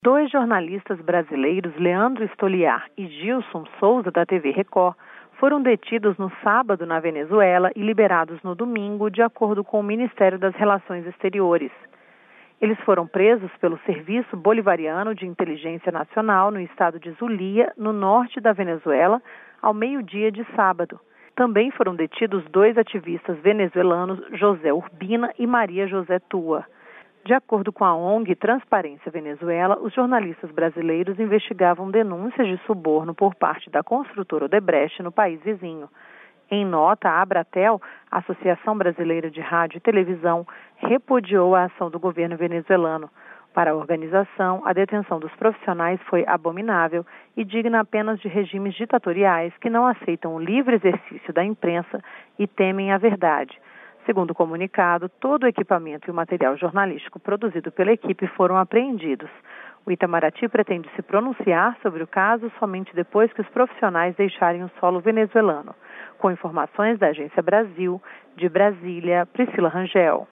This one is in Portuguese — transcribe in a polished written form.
Dois jornalistas brasileiros, Leandro Stoliar e Gilson Souza, da TV Record, foram detidos no sábado na Venezuela e liberados no domingo, de acordo com o Ministério das Relações Exteriores. Eles foram presos pelo Serviço Bolivariano de Inteligência Nacional no estado de Zulia, no norte da Venezuela, ao meio-dia de sábado. Também foram detidos dois ativistas venezuelanos, José Urbina e Maria José Tua. De acordo com a ONG Transparência Venezuela, os jornalistas brasileiros investigavam denúncias de suborno por parte da construtora Odebrecht no país vizinho. Em nota, a Abratel, Associação Brasileira de Rádio e Televisão, repudiou a ação do governo venezuelano. Para a organização, a detenção dos profissionais foi abominável e digna apenas de regimes ditatoriais que não aceitam o livre exercício da imprensa e temem a verdade. Segundo o comunicado, todo o equipamento e o material jornalístico produzido pela equipe foram apreendidos. O Itamaraty pretende se pronunciar sobre o caso somente depois que os profissionais deixarem o solo venezuelano. Com informações da Agência Brasil, de Brasília, Priscila Rangel.